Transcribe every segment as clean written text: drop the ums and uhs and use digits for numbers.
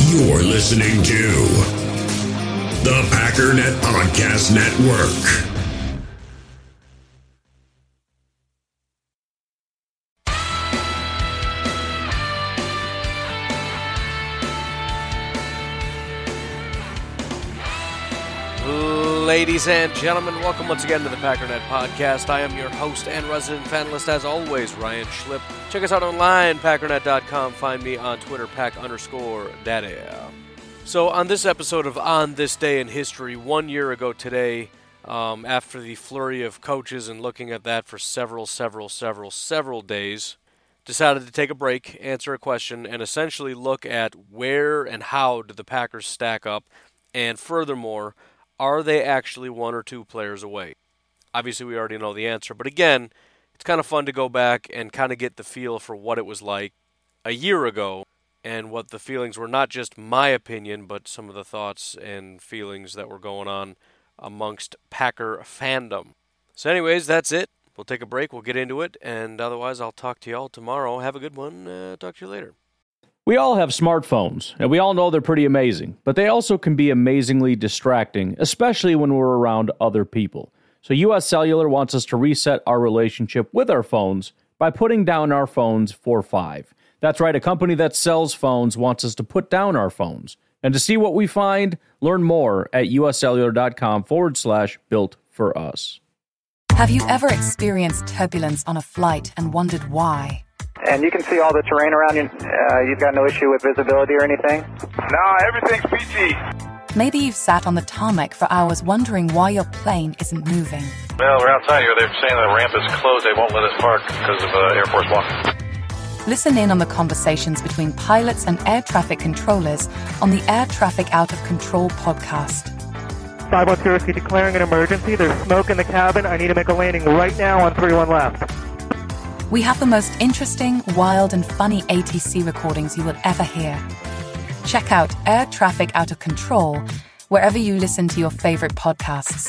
You're listening to the Packernet Podcast Network. Ladies and gentlemen, welcome once again to the Packernet Podcast. I am your host and resident fanalist, as always, Ryan Schlip. Check us out online, packernet.com. Find me on Twitter, pack_daddy. So on this episode of On This Day in History, 1 year ago today, after the flurry of coaches and looking at that for several days, decided to take a break, answer a question, and essentially look at where and how do the Packers stack up, and furthermore, are they actually one or two players away? Obviously, we already know the answer, but again, it's kind of fun to go back and kind of get the feel for what it was like a year ago and what the feelings were, not just my opinion, but some of the thoughts and feelings that were going on amongst Packer fandom. So anyways, that's it. We'll take a break, we'll get into it, and otherwise I'll talk to y'all tomorrow. Have a good one. Talk to you later. We all have smartphones, and we all know they're pretty amazing, but they also can be amazingly distracting, especially when we're around other people. So US Cellular wants us to reset our relationship with our phones by putting down our phones for $5. That's right, a company that sells phones wants us to put down our phones. And to see what we find, learn more at uscellular.com/built for us. Have you ever experienced turbulence on a flight and wondered why? And you can see all the terrain around you. You've got no issue with visibility or anything? No, everything's PG. Maybe you've sat on the tarmac for hours wondering why your plane isn't moving. Well, we're outside here. They're saying the ramp is closed. They won't let us park because of Air Force One. Listen in on the conversations between pilots and air traffic controllers on the Air Traffic Out of Control podcast. 510 Whiskey declaring an emergency. There's smoke in the cabin. I need to make a landing right now on 31 left. We have the most interesting, wild, and funny ATC recordings you will ever hear. Check out Air Traffic Out of Control wherever you listen to your favorite podcasts.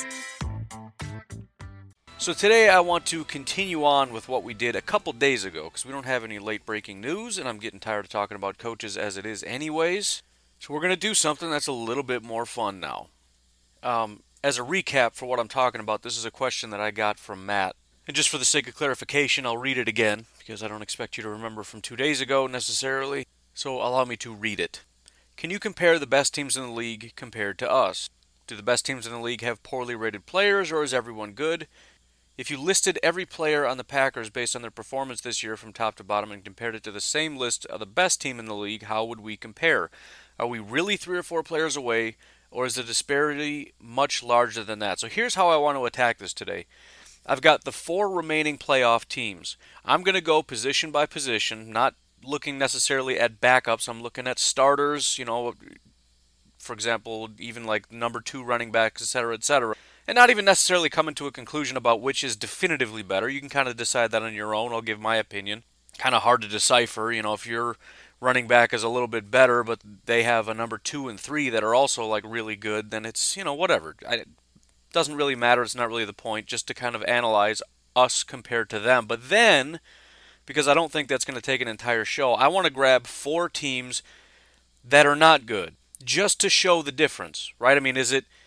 So today I want to continue on with what we did a couple days ago, because we don't have any late-breaking news, and I'm getting tired of talking about coaches as it is anyways. So we're going to do something that's a little bit more fun now. As a recap for what I'm talking about, this is a question that I got from Matt. And just for the sake of clarification, I'll read it again, because I don't expect you to remember from 2 days ago necessarily, so allow me to read it. Can you compare the best teams in the league compared to us? Do the best teams in the league have poorly rated players, or is everyone good? If you listed every player on the Packers based on their performance this year from top to bottom and compared it to the same list of the best team in the league, how would we compare? Are we really 3 or 4 players away, or is the disparity much larger than that? So here's how I want to attack this today. I've got the 4 remaining playoff teams. I'm going to go position by position, not looking necessarily at backups. I'm looking at starters, for example, even like number 2 running backs, etc., etc. And not even necessarily coming to a conclusion about which is definitively better. You can kind of decide that on your own. I'll give my opinion. Kind of hard to decipher, if your running back is a little bit better, but they have a number 2 and 3 that are also like really good, then it's, whatever. Doesn't really matter, it's not really the point, just to kind of analyze us compared to them. But then, because I don't think that's going to take an entire show, I want to grab 4 teams that are not good, just to show the difference, right? I mean,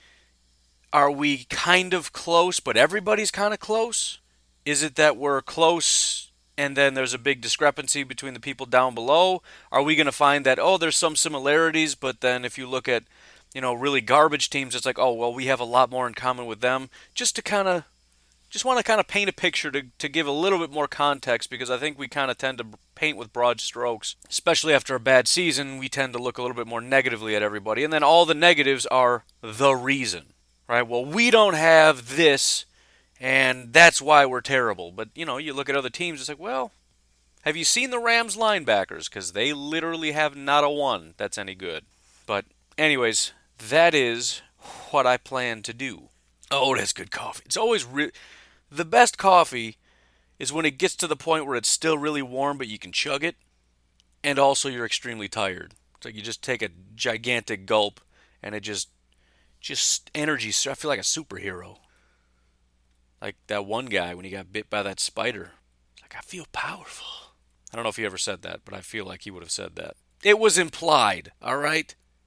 are we kind of close, but everybody's kind of close? Is it that we're close and then there's a big discrepancy between the people down below? Are we going to find that, there's some similarities, but then if you look at really garbage teams, it's like, we have a lot more in common with them. Just want to kind of paint a picture to give a little bit more context, because I think we kind of tend to paint with broad strokes. Especially after a bad season, we tend to look a little bit more negatively at everybody. And then all the negatives are the reason, right? Well, we don't have this, and that's why we're terrible. But, you look at other teams, it's like, well, have you seen the Rams linebackers? Because they literally have not a one that's any good. But anyways, that is what I plan to do. Oh, that's good coffee. It's always the best coffee is when it gets to the point where it's still really warm, but you can chug it, and also you're extremely tired. It's like you just take a gigantic gulp, and it just energy. I feel like a superhero. Like that one guy when he got bit by that spider. It's like, I feel powerful. I don't know if he ever said that, but I feel like he would have said that. It was implied, all right?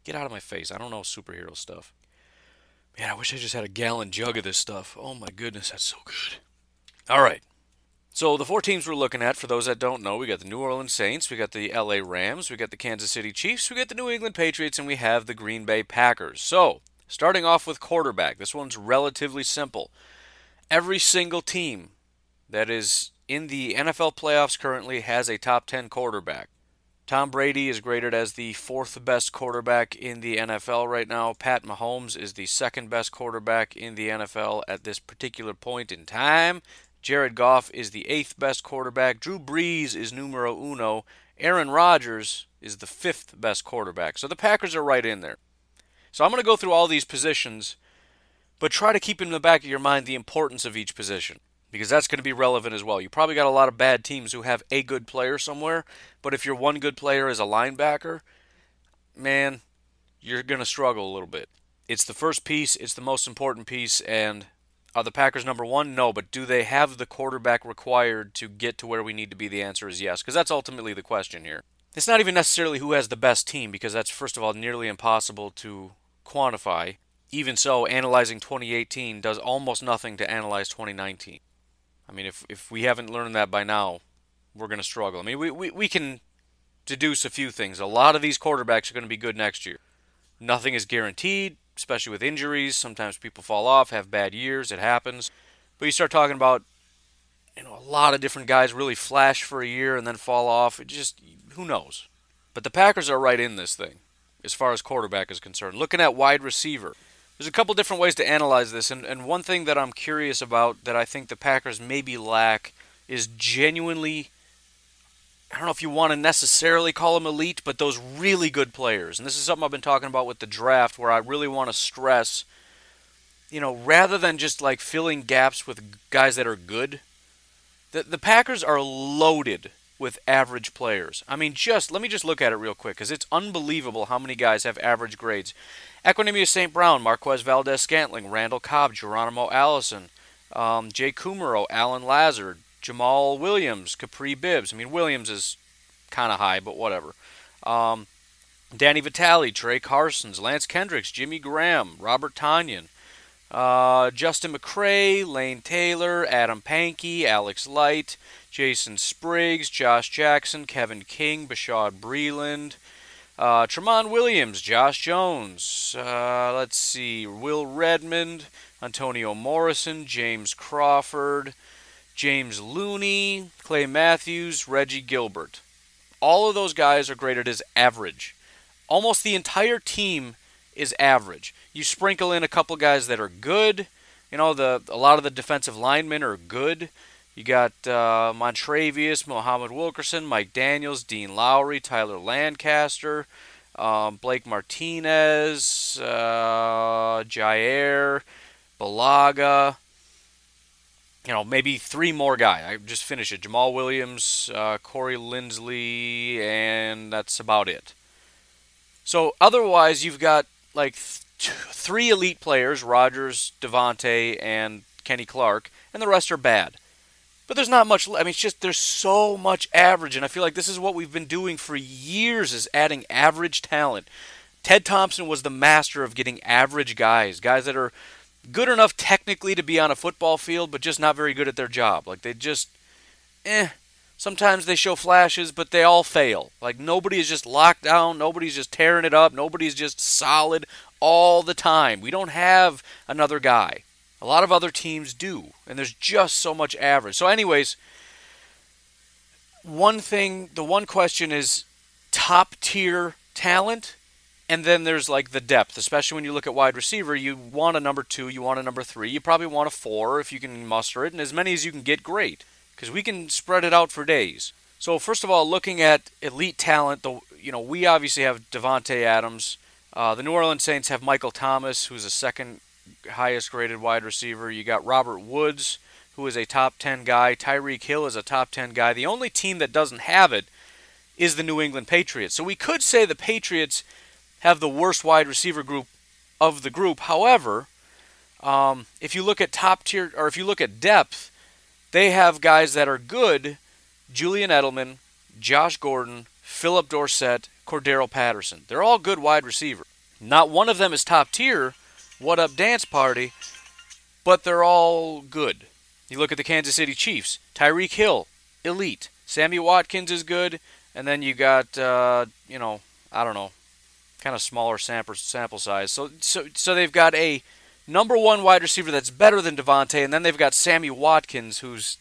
Get out of my face. I don't know superhero stuff. Man, I wish I just had a gallon jug of this stuff. Oh my goodness, that's so good. All right. So the 4 teams we're looking at, for those that don't know, we got the New Orleans Saints, we got the LA Rams, we got the Kansas City Chiefs, we got the New England Patriots, and we have the Green Bay Packers. So, starting off with quarterback, this one's relatively simple. Every single team that is in the NFL playoffs currently has a top 10 quarterback. Tom Brady is graded as the 4th best quarterback in the NFL right now. Pat Mahomes is the 2nd best quarterback in the NFL at this particular point in time. Jared Goff is the 8th best quarterback. Drew Brees is numero uno. Aaron Rodgers is the 5th best quarterback. So the Packers are right in there. So I'm going to go through all these positions, but try to keep in the back of your mind the importance of each position, because that's going to be relevant as well. You probably got a lot of bad teams who have a good player somewhere, but if your one good player is a linebacker, man, you're going to struggle a little bit. It's the first piece, it's the most important piece, and are the Packers number 1? No, but do they have the quarterback required to get to where we need to be? The answer is yes, because that's ultimately the question here. It's not even necessarily who has the best team, because that's, first of all, nearly impossible to quantify. Even so, analyzing 2018 does almost nothing to analyze 2019. I mean, if we haven't learned that by now, we're going to struggle. I mean, we can deduce a few things. A lot of these quarterbacks are going to be good next year. Nothing is guaranteed, especially with injuries. Sometimes people fall off, have bad years. It happens. But you start talking about, a lot of different guys really flash for a year and then fall off. It just, who knows? But the Packers are right in this thing as far as quarterback is concerned. Looking at wide receiver, there's a couple different ways to analyze this, and one thing that I'm curious about that I think the Packers maybe lack is genuinely, I don't know if you want to necessarily call them elite, but those really good players. And this is something I've been talking about with the draft, where I really want to stress, rather than just like filling gaps with guys that are good, the Packers are loaded with average players. I mean, let me just look at it real quick, because it's unbelievable how many guys have average grades. Equanimeous St. Brown, Marquez Valdez-Scantling, Randall Cobb, Geronimo Allison, Jay Kumaro, Alan Lazard, Jamal Williams, Capri Bibbs. I mean, Williams is kind of high, but whatever. Danny Vitale, Trey Carsons, Lance Kendricks, Jimmy Graham, Robert Tonyan, Justin McCray, Lane Taylor, Adam Pankey, Alex Light, Jason Spriggs, Josh Jackson, Kevin King, Bashad Breeland, Tremont Williams, Josh Jones, Will Redmond, Antonio Morrison, James Crawford, James Looney, Clay Matthews, Reggie Gilbert. All of those guys are graded as average. Almost the entire team is average. You sprinkle in a couple guys that are good. A lot of the defensive linemen are good. You got Montrevious, Muhammad Wilkerson, Mike Daniels, Dean Lowry, Tyler Lancaster, Blake Martinez, Jair, Balaga. Maybe 3 more guys. I just finished it. Jamal Williams, Corey Lindsley, and that's about it. So otherwise, you've got like 3 elite players, Rodgers, Devontae, and Kenny Clark, and the rest are bad. But there's not much. I mean, it's just there's so much average, and I feel like this is what we've been doing for years, is adding average talent. Ted Thompson was the master of getting average guys that are good enough technically to be on a football field, but just not very good at their job. Like, they just, sometimes they show flashes, but they all fail. Like, nobody is just locked down, nobody's just tearing it up, nobody's just solid all the time. We don't have another guy. A lot of other teams do, and there's just so much average. So anyways, the one question is top-tier talent, and then there's like the depth, especially when you look at wide receiver. You want a number 2, you want a number 3, you probably want a 4 if you can muster it, and as many as you can get, great, because we can spread it out for days. So first of all, looking at elite talent, we obviously have Devontae Adams. The New Orleans Saints have Michael Thomas, who's a second highest graded wide receiver. You got Robert Woods, who is a top 10 guy. Tyreek Hill is a top 10 guy. The only team that doesn't have it is the New England Patriots. So we could say the Patriots have the worst wide receiver group of the group. However, if you look at top tier, or if you look at depth, they have guys that are good: Julian Edelman, Josh Gordon, Philip Dorsett, Cordero Patterson. They're all good wide receivers. Not one of them is top tier. What up, dance party? But they're all good. You look at the Kansas City Chiefs. Tyreek Hill, elite. Sammy Watkins is good. And then you got, I don't know, kind of smaller sample size. So they've got a number one wide receiver that's better than Devontae, and then they've got Sammy Watkins, who's,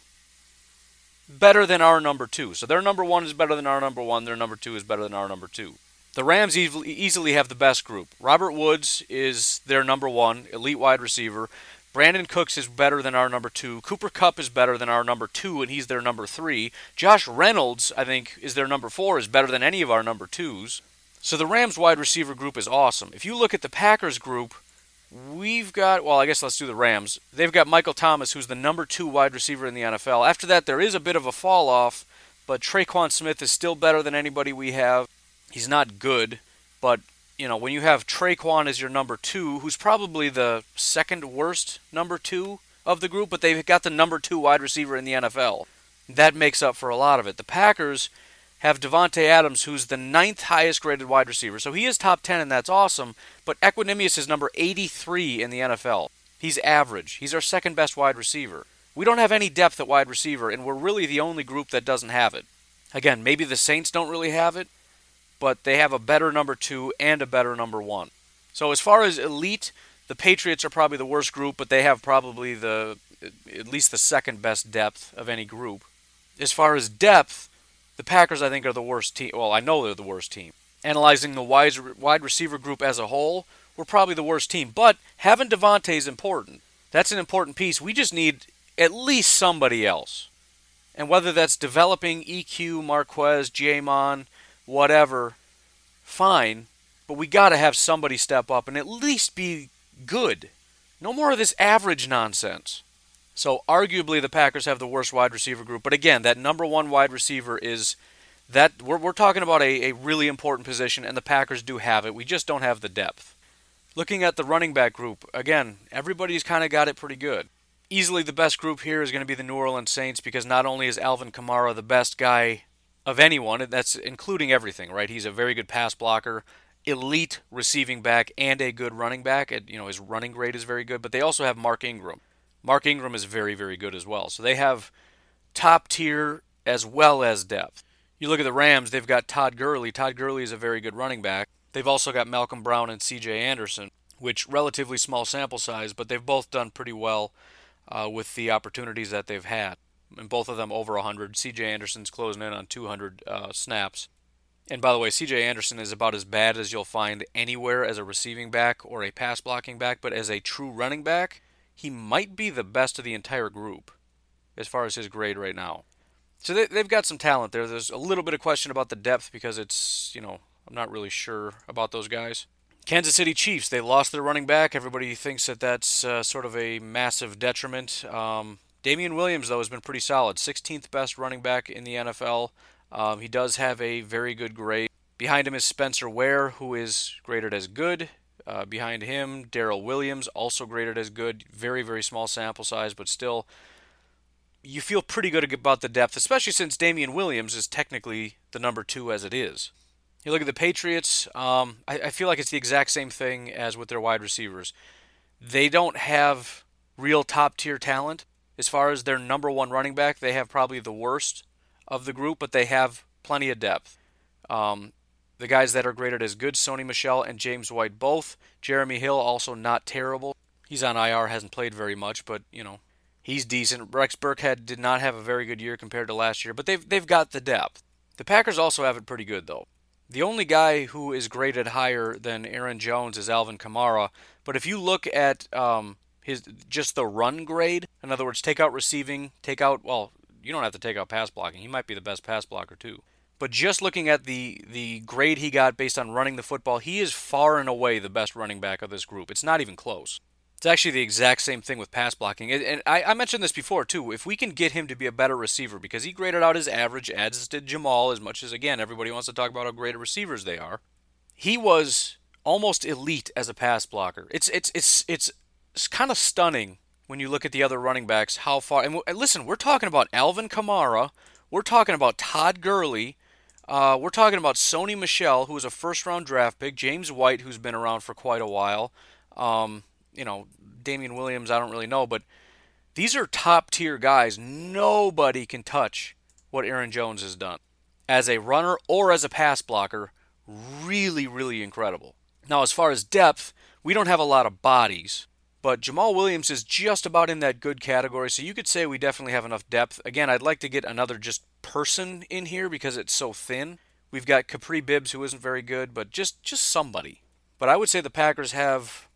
better than our number two. So their number one is better than our number one. Their number two is better than our number two. The Rams easily have the best group. Robert Woods is their number one, elite wide receiver. Brandon Cooks is better than our number two. Cooper Kupp is better than our number two, and he's their number three. Josh Reynolds, I think, is their number four, is better than any of our number twos. So the Rams wide receiver group is awesome. If you look at the Packers group, we've got, well, I guess let's do the Rams. They've got Michael Thomas, who's the number two wide receiver in the NFL. After that, there is a bit of a fall off, but Traquan Smith is still better than anybody we have. He's not good, but when you have Traquan as your number two, who's probably the second worst number two of the group, but they've got the number two wide receiver in the NFL. That makes up for a lot of it. The Packers have Devontae Adams, who's the ninth highest graded wide receiver. So he is top 10, and that's awesome, but Equanimeous is number 83 in the NFL. He's average. He's our second best wide receiver. We don't have any depth at wide receiver, and we're really the only group that doesn't have it. Again, maybe the Saints don't really have it, but they have a better number two and a better number one. So as far as elite, the Patriots are probably the worst group, but they have probably at least the second best depth of any group. As far as depth, the Packers, I think, are the worst team. Well, I know they're the worst team. Analyzing the wide receiver group as a whole, we're probably the worst team. But having Devontae is important. That's an important piece. We just need at least somebody else. And whether that's developing EQ, Marquez, Jamon, whatever, fine, but we got to have somebody step up and at least be good. No more of this average nonsense. So arguably the Packers have the worst wide receiver group, but again, that number one wide receiver is that we're talking about a really important position, and the Packers do have it. We just don't have the depth. Looking at the running back group, again, everybody's kind of got it pretty good. Easily the best group here is going to be the New Orleans Saints, because not only is Alvin Kamara the best guy of anyone, and that's including everything, right? He's a very good pass blocker, elite receiving back, and a good running back. His running grade is very good, but they also have Mark Ingram. Mark Ingram is very, very good as well. So they have top tier as well as depth. You look at the Rams, they've got Todd Gurley. Todd Gurley is a very good running back. They've also got Malcolm Brown and C.J. Anderson, which relatively small sample size, but they've both done pretty well with the opportunities that they've had. And both of them over 100. C.J. Anderson's closing in on 200 snaps. And by the way, C.J. Anderson is about as bad as you'll find anywhere as a receiving back or a pass blocking back, but as a true running back, he might be the best of the entire group as far as his grade right now. So they've got some talent there. There's a little bit of question about the depth because it's, I'm not really sure about those guys. Kansas City Chiefs, they lost their running back. Everybody thinks that that's sort of a massive detriment. Damian Williams, though, has been pretty solid. 16th best running back in the NFL. He does have a very good grade. Behind him is Spencer Ware, who is graded as good. Behind him, Darrell Williams, also graded as good. Very, very small sample size, but still, you feel pretty good about the depth, especially since Damian Williams is technically the number two as it is. You look at the Patriots, I feel like it's the exact same thing as with their wide receivers. They don't have real top-tier talent. As far as their number one running back, they have probably the worst of the group, but they have plenty of depth. The guys that are graded as good, Sony Michel and James White both. Jeremy Hill, also not terrible. He's on IR, hasn't played very much, but, he's decent. Rex Burkhead did not have a very good year compared to last year, but they've got the depth. The Packers also have it pretty good, though. The only guy who is graded higher than Aaron Jones is Alvin Kamara, but if you look at just the run grade, in other words, take out receiving, you don't have to take out pass blocking. He might be the best pass blocker, too. But just looking at the grade he got based on running the football, he is far and away the best running back of this group. It's not even close. It's actually the exact same thing with pass blocking. And I mentioned this before, too. If we can get him to be a better receiver, because he graded out his average, as did Jamal, as much as, again, everybody wants to talk about how great of receivers they are. He was almost elite as a pass blocker. It's kind of stunning when you look at the other running backs, how far. And listen, we're talking about Alvin Kamara. We're talking about Todd Gurley. We're talking about Sony Michel, who was a first-round draft pick, James White, who's been around for quite a while. Damian Williams, I don't really know, but these are top-tier guys. Nobody can touch what Aaron Jones has done as a runner or as a pass blocker. Really, really incredible. Now, as far as depth, we don't have a lot of bodies, but Jamal Williams is just about in that good category, so you could say we definitely have enough depth. Again, I'd like to get another just person in here because it's so thin. We've got Capri Bibbs, who isn't very good, but just somebody. But I would say the Packers have...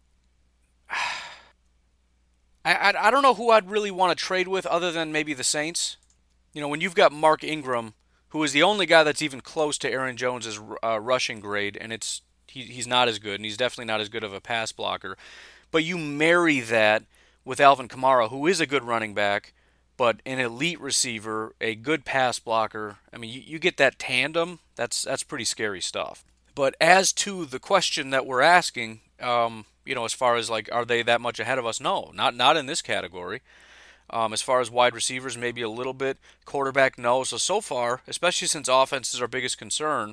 I don't know who I'd really want to trade with other than maybe the Saints. When you've got Mark Ingram, who is the only guy that's even close to Aaron Jones' rushing grade, and he's not as good, and he's definitely not as good of a pass blocker. But you marry that with Alvin Kamara, who is a good running back, but an elite receiver, a good pass blocker. I mean, you get that tandem. That's pretty scary stuff. But as to the question that we're asking, as far as are they that much ahead of us? No, not in this category. As far as wide receivers, maybe a little bit. Quarterback, no. So far, especially since offense is our biggest concern,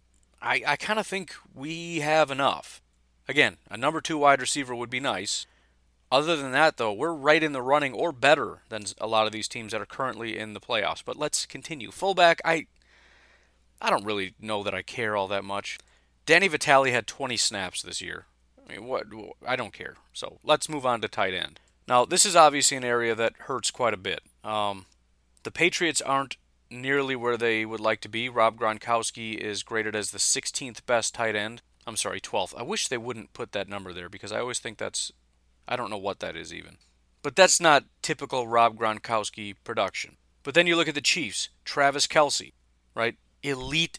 I kind of think we have enough. Again, a number 2 wide receiver would be nice. Other than that, though, we're right in the running or better than a lot of these teams that are currently in the playoffs. But let's continue. Fullback, I don't really know that I care all that much. Danny Vitale had 20 snaps this year. I mean, I don't care. So let's move on to tight end. Now, this is obviously an area that hurts quite a bit. The Patriots aren't nearly where they would like to be. Rob Gronkowski is graded as the 16th best tight end. I'm sorry, 12th. I wish they wouldn't put that number there because I always think I don't know what that is even. But that's not typical Rob Gronkowski production. But then you look at the Chiefs, Travis Kelce, right? Elite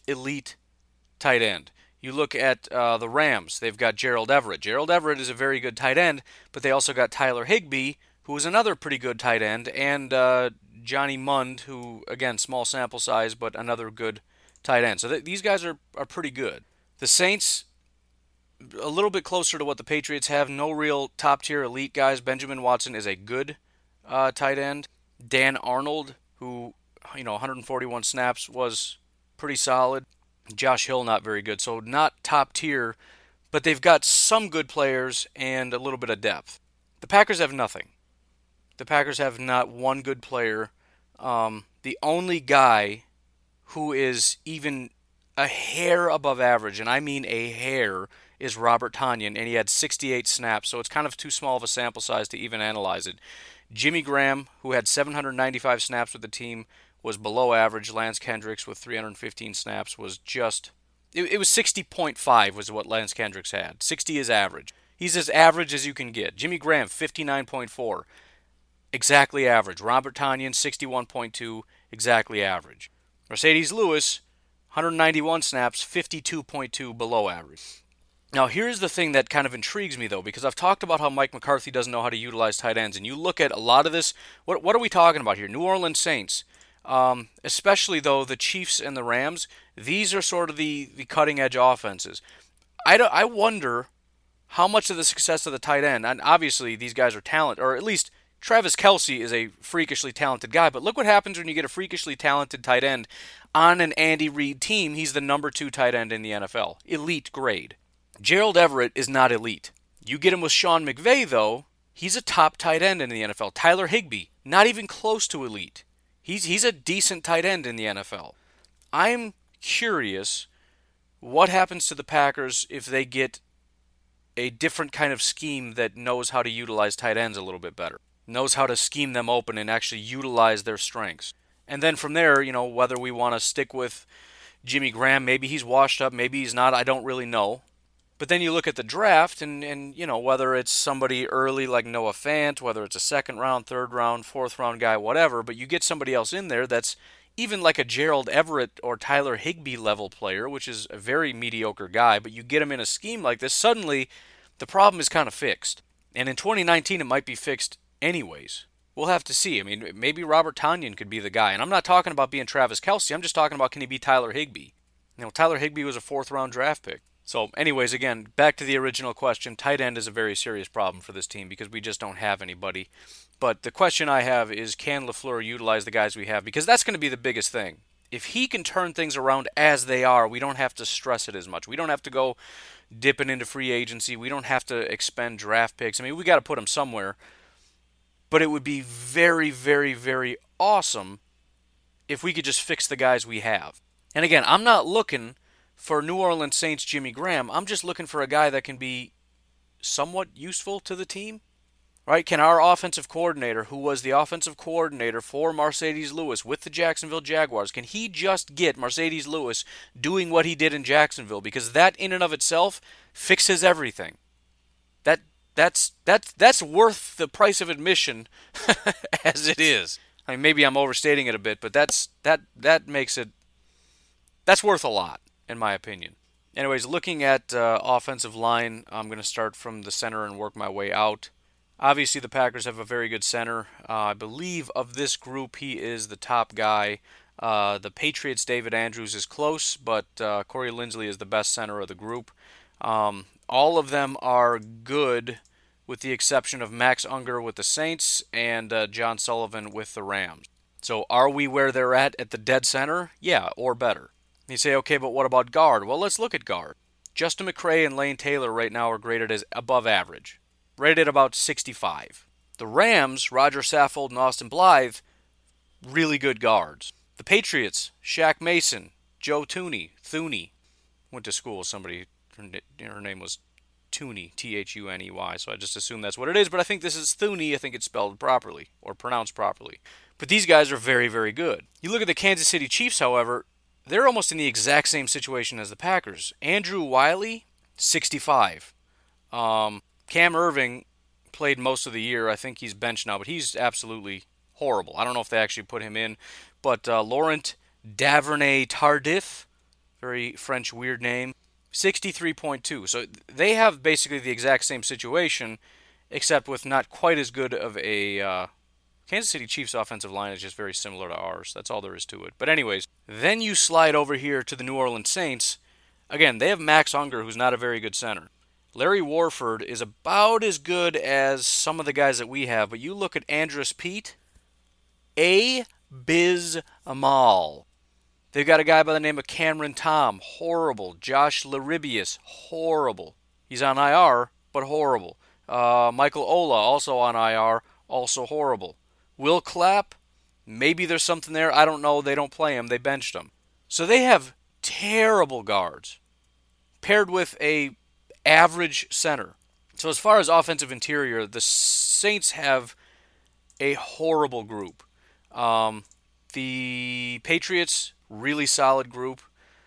tight end. You look at the Rams, they've got Gerald Everett. Gerald Everett is a very good tight end, but they also got Tyler Higbee, who is another pretty good tight end, and Johnny Mund, who, again, small sample size, but another good tight end. So these guys are pretty good. The Saints, a little bit closer to what the Patriots have. No real top-tier elite guys. Benjamin Watson is a good tight end. Dan Arnold, who, 141 snaps, was pretty solid. Josh Hill, not very good. So not top tier, but they've got some good players and a little bit of depth. The Packers have nothing. The Packers have not one good player. The only guy who is even a hair above average, and I mean a hair, is Robert Tonyan, and he had 68 snaps, so it's kind of too small of a sample size to even analyze it. Jimmy Graham, who had 795 snaps with the team, was below average. Lance Kendricks with 315 snaps was just... It was 60.5 was what Lance Kendricks had. 60 is average. He's as average as you can get. Jimmy Graham, 59.4. Exactly average. Robert Tonyan, 61.2. Exactly average. Mercedes Lewis, 191 snaps, 52.2 below average. Now, here's the thing that kind of intrigues me, though, because I've talked about how Mike McCarthy doesn't know how to utilize tight ends, and you look at a lot of this, what are we talking about here? New Orleans Saints, especially, though, the Chiefs and the Rams, these are sort of the cutting-edge offenses. I wonder how much of the success of the tight end, and obviously these guys are talented, or at least Travis Kelce is a freakishly talented guy, but look what happens when you get a freakishly talented tight end on an Andy Reid team. He's the number 2 tight end in the NFL. Elite grade. Gerald Everett is not elite. You get him with Sean McVay, though, he's a top tight end in the NFL. Tyler Higbee, not even close to elite. He's a decent tight end in the NFL. I'm curious what happens to the Packers if they get a different kind of scheme that knows how to utilize tight ends a little bit better, knows how to scheme them open and actually utilize their strengths. And then from there, whether we want to stick with Jimmy Graham, maybe he's washed up, maybe he's not, I don't really know. But then you look at the draft and whether it's somebody early like Noah Fant, whether it's a second round, third round, fourth round guy, whatever, but you get somebody else in there that's even like a Gerald Everett or Tyler Higbee level player, which is a very mediocre guy, but you get him in a scheme like this, suddenly the problem is kind of fixed. And in 2019 it might be fixed anyways. We'll have to see. I mean, maybe Robert Tonyan could be the guy. And I'm not talking about being Travis Kelce, I'm just talking about can he be Tyler Higbee. Tyler Higbee was a 4th round draft pick. So anyways, again, back to the original question, tight end is a very serious problem for this team because we just don't have anybody. But the question I have is, can LaFleur utilize the guys we have? Because that's going to be the biggest thing. If he can turn things around as they are, we don't have to stress it as much. We don't have to go dipping into free agency. We don't have to expend draft picks. I mean, we got to put him somewhere. But it would be very, very, very awesome if we could just fix the guys we have. And again, I'm not looking for New Orleans Saints Jimmy Graham. I'm just looking for a guy that can be somewhat useful to the team. Right? Can our offensive coordinator, who was the offensive coordinator for Marcedes Lewis with the Jacksonville Jaguars, can he just get Marcedes Lewis doing what he did in Jacksonville? Because that in and of itself fixes everything. That's worth the price of admission as it is. I mean, maybe I'm overstating it a bit, but that makes it, that's worth a lot, in my opinion. Anyways, looking at offensive line, I'm going to start from the center and work my way out. Obviously, the Packers have a very good center. I believe of this group, he is the top guy. The Patriots' David Andrews is close, but Corey Linsley is the best center of the group. All of them are good, with the exception of Max Unger with the Saints and John Sullivan with the Rams. So are we where they're at the dead center? Yeah, or better. You say, okay, but what about guard? Well, let's look at guard. Justin McCray and Lane Taylor right now are graded as above average. Rated about 65. The Rams, Roger Saffold and Austin Blythe, really good guards. The Patriots, Shaq Mason, Joe Thuney, went to school with somebody, her name was Thuney, Thuney, so I just assume that's what it is, but I think this is Thuney, I think it's spelled properly, or pronounced properly. But these guys are very, very good. You look at the Kansas City Chiefs, however, they're almost in the exact same situation as the Packers. Andrew Wiley, 65. Cam Irving played most of the year. I think he's benched now, but he's absolutely horrible. I don't know if they actually put him in. But Laurent Duvernay-Tardif, very French weird name, 63.2. So they have basically the exact same situation, except with not quite as good of a... Kansas City Chiefs offensive line is just very similar to ours. That's all there is to it. But anyways, then you slide over here to the New Orleans Saints. Again, they have Max Unger, who's not a very good center. Larry Warford is about as good as some of the guys that we have, but you look at Andrus Peat, abysmal. They've got a guy by the name of Cameron Tom, horrible. Josh Laribius, horrible. He's on IR, but horrible. Michael Ola, also on IR, also horrible. Will Clapp, maybe there's something there. I don't know. They don't play him. They benched him. So they have terrible guards paired with a average center. So as far as offensive interior, the Saints have a horrible group. The Patriots, really solid group.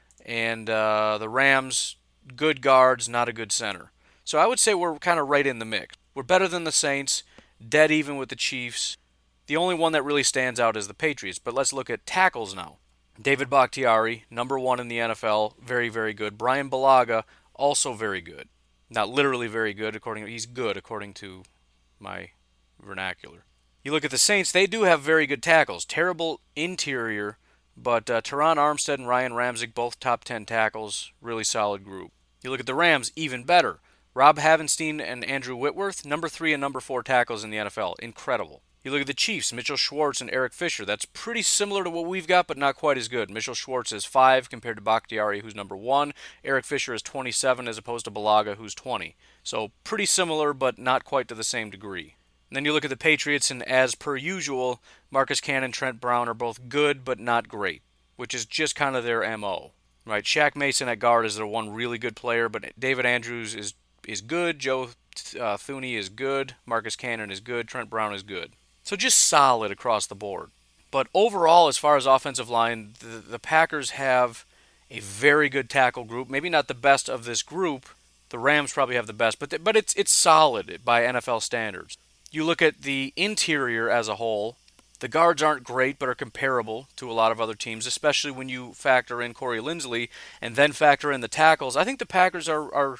And the Rams, good guards, not a good center. So I would say we're kind of right in the mix. We're better than the Saints, dead even with the Chiefs. The only one that really stands out is the Patriots. But let's look at tackles now. David Bakhtiari, number 1 in the NFL, very, very good. Brian Bulaga, also very good. Not literally very good, he's good according to my vernacular. You look at the Saints, they do have very good tackles. Terrible interior, but Teron Armstead and Ryan Ramczyk, both top 10 tackles, really solid group. You look at the Rams, even better. Rob Havenstein and Andrew Whitworth, number 3 and number 4 tackles in the NFL. Incredible. You look at the Chiefs, Mitchell Schwartz and Eric Fisher. That's pretty similar to what we've got, but not quite as good. Mitchell Schwartz is 5 compared to Bakhtiari, who's number 1. Eric Fisher is 27 as opposed to Bulaga, who's 20. So pretty similar, but not quite to the same degree. And then you look at the Patriots, and as per usual, Marcus Cannon, Trent Brown are both good, but not great, which is just kind of their MO. Right? Shaq Mason at guard is their one really good player, but David Andrews is good. Joe Thuney is good. Marcus Cannon is good. Trent Brown is good. So just solid across the board. But overall, as far as offensive line, the Packers have a very good tackle group. Maybe not the best of this group. The Rams probably have the best, but it's solid by NFL standards. You look at the interior as a whole. The guards aren't great, but are comparable to a lot of other teams, especially when you factor in Corey Linsley and then factor in the tackles. I think the Packers are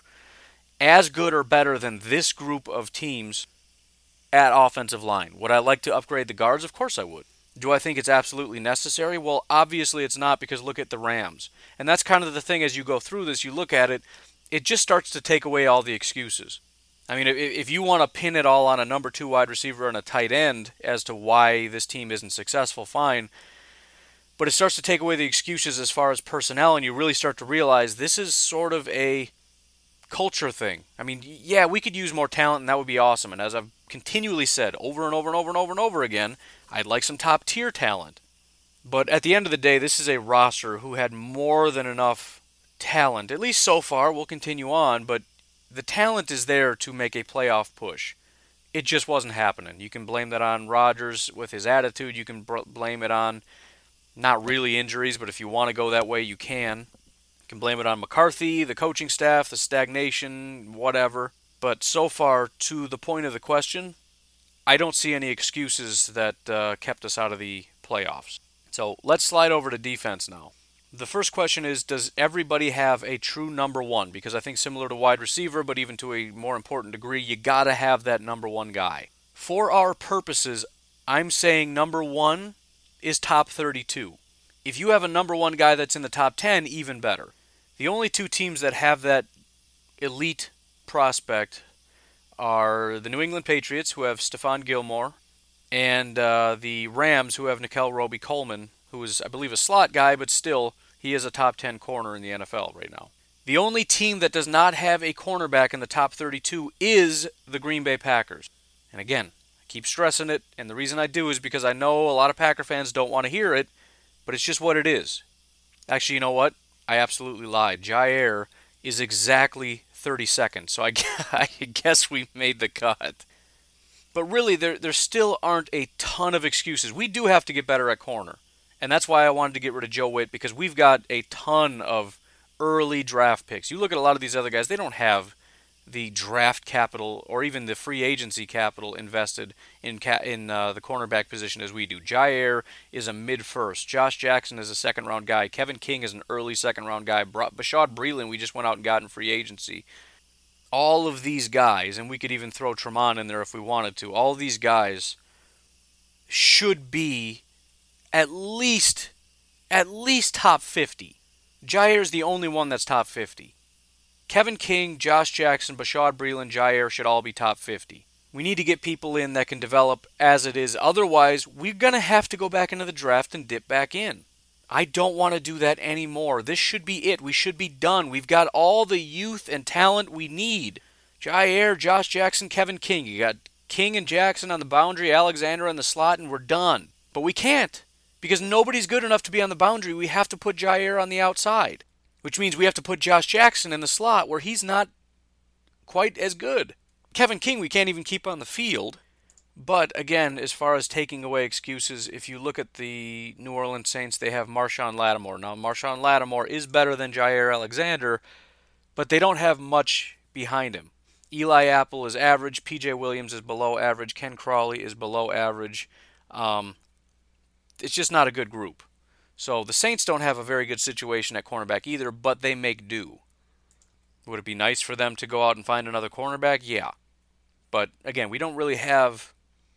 as good or better than this group of teams at offensive line. Would I like to upgrade the guards? Of course I would. Do I think it's absolutely necessary? Well, obviously it's not, because look at the Rams. And that's kind of the thing as you go through this, you look at it, it just starts to take away all the excuses. I mean, if you want to pin it all on a number 2 wide receiver and a tight end as to why this team isn't successful, fine. But it starts to take away the excuses as far as personnel, and you really start to realize this is sort of a culture thing. I mean, yeah, we could use more talent, and that would be awesome. And as I've continually said over and over and over and over and over again, I'd like some top-tier talent. But at the end of the day, this is a roster who had more than enough talent, at least so far. We'll continue on, but the talent is there to make a playoff push. It just wasn't happening. You can blame that on Rodgers with his attitude. You can blame it on not really injuries, but if you want to go that way, you can. You can blame it on McCarthy, the coaching staff, the stagnation, whatever. But so far, to the point of the question, I don't see any excuses that kept us out of the playoffs. So let's slide over to defense now. The first question is, does everybody have a true number one? Because I think similar to wide receiver, but even to a more important degree, you got to have that number one guy. For our purposes, I'm saying number one is top 32. If you have a number one guy that's in the top 10, even better. The only two teams that have that elite prospect are the New England Patriots, who have Stephon Gilmore, and the Rams, who have Nickel Roby-Coleman, who is, I believe, a slot guy, but still, he is a top 10 corner in the NFL right now. The only team that does not have a cornerback in the top 32 is the Green Bay Packers. And again, keep stressing it, and the reason I do is because I know a lot of Packer fans don't want to hear it, but it's just what it is. Actually, you know what? I absolutely lied. Jair is exactly 32nd, so I guess we made the cut. But really, there still aren't a ton of excuses. We do have to get better at corner, and that's why I wanted to get rid of Joe Witt, because we've got a ton of early draft picks. You look at a lot of these other guys, they don't have the draft capital or even the free agency capital invested in the cornerback position as we do. Jair is a mid-first. Josh Jackson is a second-round guy. Kevin King is an early second-round guy. Bashaud Breeland we just went out and got in free agency. All of these guys, and we could even throw Tremont in there if we wanted to, all of these guys should be at least top 50. Jair's the only one that's top 50. Kevin King, Josh Jackson, Bashaud Breeland, Jair should all be top 50. We need to get people in that can develop as it is. Otherwise, we're going to have to go back into the draft and dip back in. I don't want to do that anymore. This should be it. We should be done. We've got all the youth and talent we need. Jair, Josh Jackson, Kevin King. You got King and Jackson on the boundary, Alexander on the slot, and we're done. But we can't, because nobody's good enough to be on the boundary. We have to put Jair on the outside, which means we have to put Josh Jackson in the slot where he's not quite as good. Kevin King we can't even keep on the field. But again, as far as taking away excuses, if you look at the New Orleans Saints, they have Marshawn Lattimore. Now, Marshawn Lattimore is better than Jair Alexander, but they don't have much behind him. Eli Apple is average. P.J. Williams is below average. Ken Crawley is below average. It's just not a good group. So the Saints don't have a very good situation at cornerback either, but they make do. Would it be nice for them to go out and find another cornerback? Yeah. But again, we don't really have...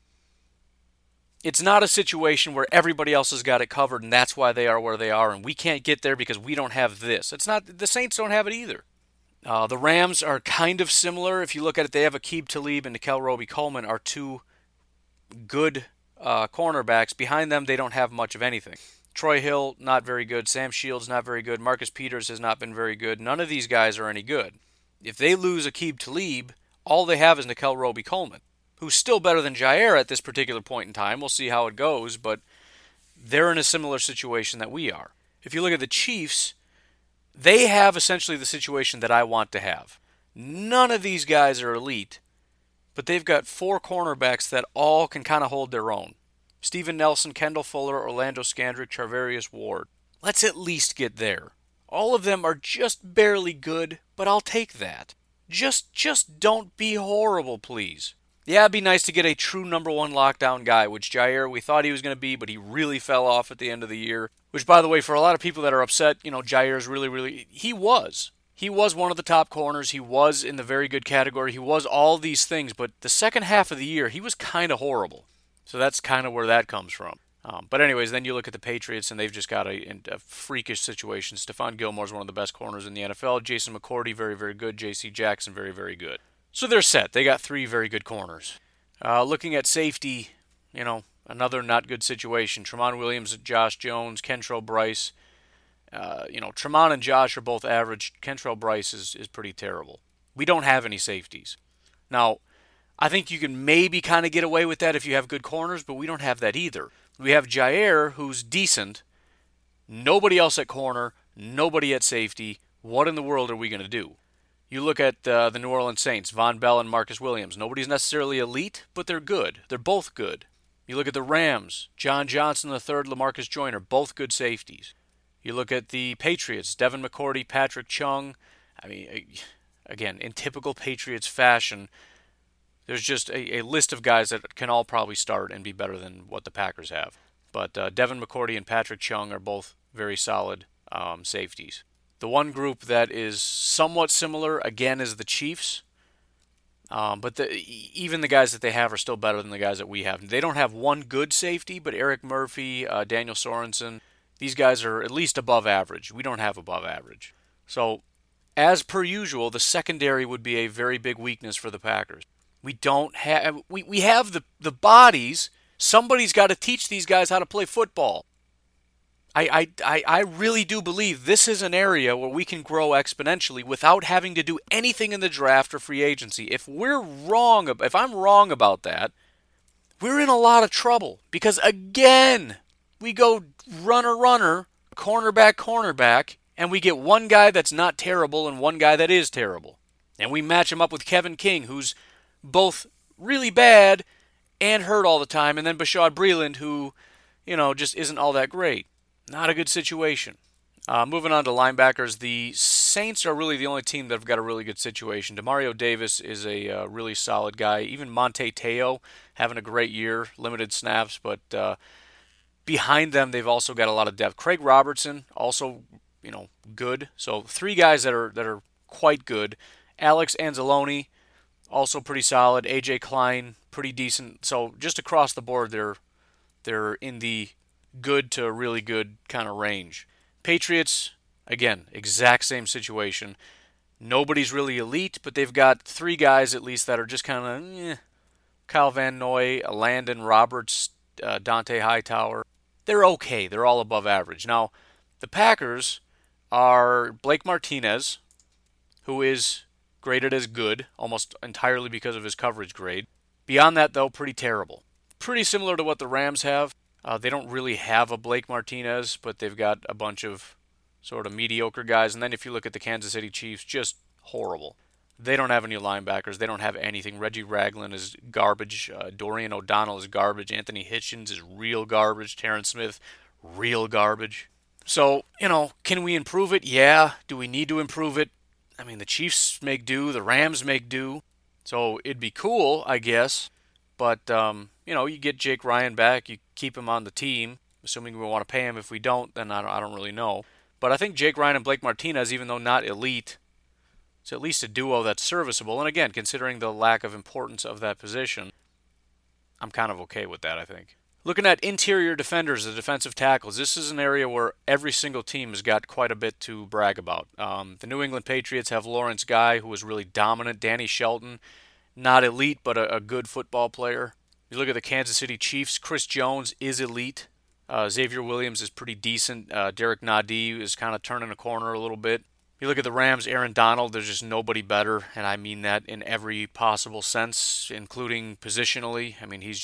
It's not a situation where everybody else has got it covered and that's why they are where they are and we can't get there because we don't have this. It's not. The Saints don't have it either. The Rams are kind of similar. If you look at it, they have Aqib Talib and Nickel Roby-Coleman are two good cornerbacks. Behind them, they don't have much of anything. Troy Hill, not very good. Sam Shields, not very good. Marcus Peters has not been very good. None of these guys are any good. If they lose Aqib Talib, all they have is Nickel Roby-Coleman, who's still better than Jair at this particular point in time. We'll see how it goes, but they're in a similar situation that we are. If you look at the Chiefs, they have essentially the situation that I want to have. None of these guys are elite, but they've got four cornerbacks that all can kind of hold their own. Steven Nelson, Kendall Fuller, Orlando Scandrick, Charvarius Ward. Let's at least get there. All of them are just barely good, but I'll take that. Just don't be horrible, please. Yeah, it'd be nice to get a true number one lockdown guy, which Jair, we thought he was going to be, but he really fell off at the end of the year. Which, by the way, for a lot of people that are upset, Jair's really, he was. He was one of the top corners. He was in the very good category. He was all these things, but the second half of the year, he was kind of horrible. So that's kind of where that comes from. But anyways, then you look at the Patriots, and they've just got a freakish situation. Stephon Gilmore's one of the best corners in the NFL. Jason McCourty, very, very good. J.C. Jackson, very, very good. So they're set. They got three very good corners. Looking at safety, another not good situation. Tramon Williams, Josh Jones, Kentrell Bryce. Tramon and Josh are both average. Kentrell Bryce is pretty terrible. We don't have any safeties. Now, I think you can maybe kind of get away with that if you have good corners, but we don't have that either. We have Jair, who's decent. Nobody else at corner. Nobody at safety. What in the world are we going to do? You look at the New Orleans Saints, Von Bell and Marcus Williams. Nobody's necessarily elite, but they're good. They're both good. You look at the Rams, John Johnson III, LaMarcus Joyner, both good safeties. You look at the Patriots, Devin McCourty, Patrick Chung. I mean, again, in typical Patriots fashion, there's just a list of guys that can all probably start and be better than what the Packers have. But Devin McCourty and Patrick Chung are both very solid safeties. The one group that is somewhat similar, again, is the Chiefs. But even the guys that they have are still better than the guys that we have. They don't have one good safety, but Eric Murphy, Daniel Sorensen, these guys are at least above average. We don't have above average. So, as per usual, the secondary would be a very big weakness for the Packers. We don't have we have the bodies. Somebody's got to teach these guys how to play football. I really do believe this is an area where we can grow exponentially without having to do anything in the draft or free agency. If I'm wrong about that, we're in a lot of trouble. Because again, we go runner, cornerback, and we get one guy that's not terrible and one guy that is terrible. And we match him up with Kevin King, who's both really bad and hurt all the time, and then Bashaud Breeland, who, just isn't all that great. Not a good situation. Moving on to linebackers, the Saints are really the only team that have got a really good situation. Demario Davis is a really solid guy. Even Monte Teo having a great year, limited snaps, but behind them they've also got a lot of depth. Craig Robertson, also good. So 3 guys that are quite good. Alex Anzalone, also pretty solid. AJ Klein, pretty decent. So just across the board, they're in the good to really good kind of range. Patriots, again, exact same situation. Nobody's really elite, but they've got 3 guys at least that are just kind of Kyle Van Noy, Landon Roberts, Dante Hightower. They're okay. They're all above average. Now, the Packers are Blake Martinez, who is graded as good, almost entirely because of his coverage grade. Beyond that, though, pretty terrible. Pretty similar to what the Rams have. They don't really have a Blake Martinez, but they've got a bunch of sort of mediocre guys. And then if you look at the Kansas City Chiefs, just horrible. They don't have any linebackers. They don't have anything. Reggie Ragland is garbage. Dorian O'Donnell is garbage. Anthony Hitchens is real garbage. Terrence Smith, real garbage. So, can we improve it? Yeah. Do we need to improve it? I mean, the Chiefs make do. The Rams make do. So it'd be cool, I guess. But, you get Jake Ryan back. You keep him on the team, assuming we want to pay him. If we don't, then I don't really know. But I think Jake Ryan and Blake Martinez, even though not elite, it's at least a duo that's serviceable. And again, considering the lack of importance of that position, I'm kind of okay with that, I think. Looking at interior defenders, the defensive tackles, this is an area where every single team has got quite a bit to brag about. The New England Patriots have Lawrence Guy, who was really dominant. Danny Shelton, not elite, but a good football player. You look at the Kansas City Chiefs, Chris Jones is elite. Xavier Williams is pretty decent. Derek Nadi is kind of turning a corner a little bit. You look at the Rams, Aaron Donald, there's just nobody better, and I mean that in every possible sense, including positionally. I mean, there's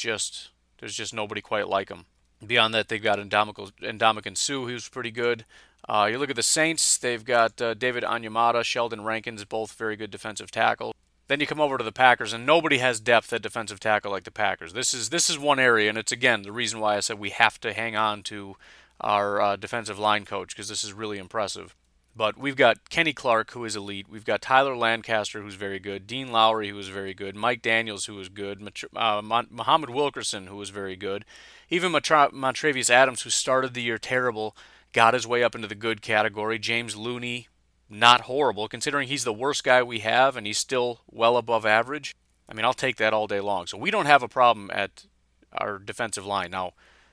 just nobody quite like him. Beyond that, they've got Ndamukong Suh, who's pretty good. You look at the Saints, they've got David Onyemata, Sheldon Rankins, both very good defensive tackle. Then you come over to the Packers, and nobody has depth at defensive tackle like the Packers. This is one area, and it's, again, the reason why I said we have to hang on to our defensive line coach, because this is really impressive. But we've got Kenny Clark, who is elite. We've got Tyler Lancaster, who's very good. Dean Lowry, who is very good. Mike Daniels, who is good. Muhammad Wilkerson, who is very good. Even Montravius Adams, who started the year terrible, got his way up into the good category. James Looney, not horrible, considering he's the worst guy we have, and he's still well above average. I mean, I'll take that all day long. So we don't have a problem at our defensive line. Now,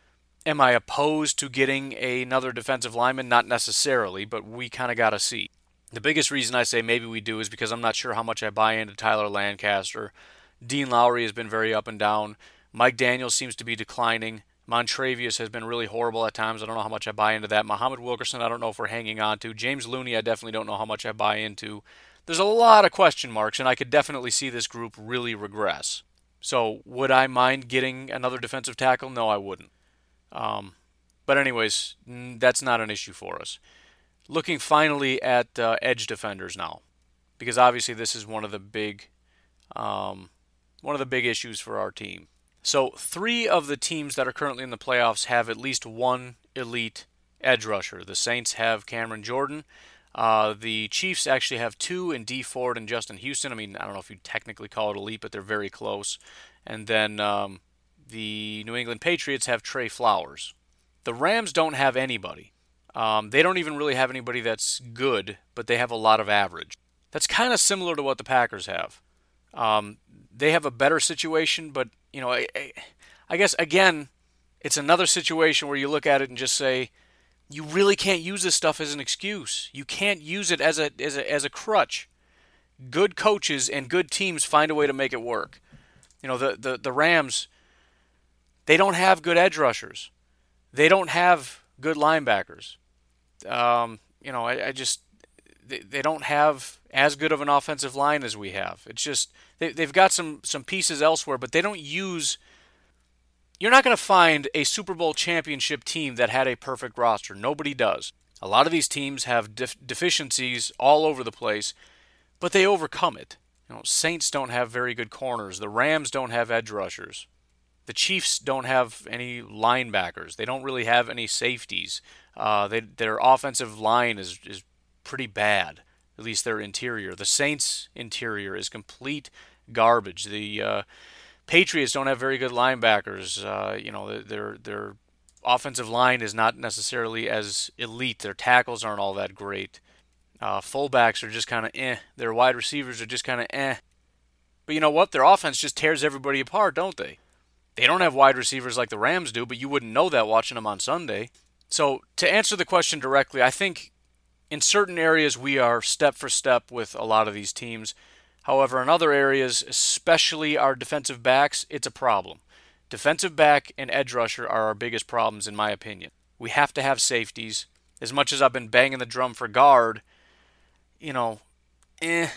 am I opposed to getting another defensive lineman? Not necessarily, but we kind of got to see. The biggest reason I say maybe we do is because I'm not sure how much I buy into Tyler Lancaster. Dean Lowry has been very up and down. Mike Daniels seems to be declining. Montravius has been really horrible at times. I don't know how much I buy into that. Muhammad Wilkerson, I don't know if we're hanging on to. James Looney, I definitely don't know how much I buy into. There's a lot of question marks, and I could definitely see this group really regress. So would I mind getting another defensive tackle? No, I wouldn't. But anyways, that's not an issue for us. Looking finally at edge defenders now, because obviously this is one of the big issues for our team. So 3 of the teams that are currently in the playoffs have at least one elite edge rusher. The Saints have Cameron Jordan. The Chiefs actually have 2 in Dee Ford and Justin Houston. I mean, I don't know if you technically call it elite, but they're very close. And then the New England Patriots have Trey Flowers. The Rams don't have anybody. They don't even really have anybody that's good, but they have a lot of average. That's kind of similar to what the Packers have. They have a better situation, but I guess, again, it's another situation where you look at it and just say, you really can't use this stuff as an excuse. You can't use it as a crutch. Good coaches and good teams find a way to make it work. The Rams, they don't have good edge rushers. They don't have good linebackers. They don't have as good of an offensive line as we have. It's just they've got some pieces elsewhere, but they don't use. You're not going to find a Super Bowl championship team that had a perfect roster. Nobody does. A lot of these teams have deficiencies all over the place, but they overcome it. Saints don't have very good corners. The Rams don't have edge rushers. The Chiefs don't have any linebackers. They don't really have any safeties. Their offensive line is pretty bad, at least their interior. The Saints' interior is complete garbage. The Patriots don't have very good linebackers. Their offensive line is not necessarily as elite. Their tackles aren't all that great. Fullbacks are just kind of eh. Their wide receivers are just kind of eh. But you know what? Their offense just tears everybody apart, don't they? They don't have wide receivers like the Rams do, but you wouldn't know that watching them on Sunday. So to answer the question directly, I think in certain areas we are step for step with a lot of these teams. However, in other areas, especially our defensive backs, it's a problem. Defensive back and edge rusher are our biggest problems, in my opinion. We have to have safeties. As much as I've been banging the drum for guard, it's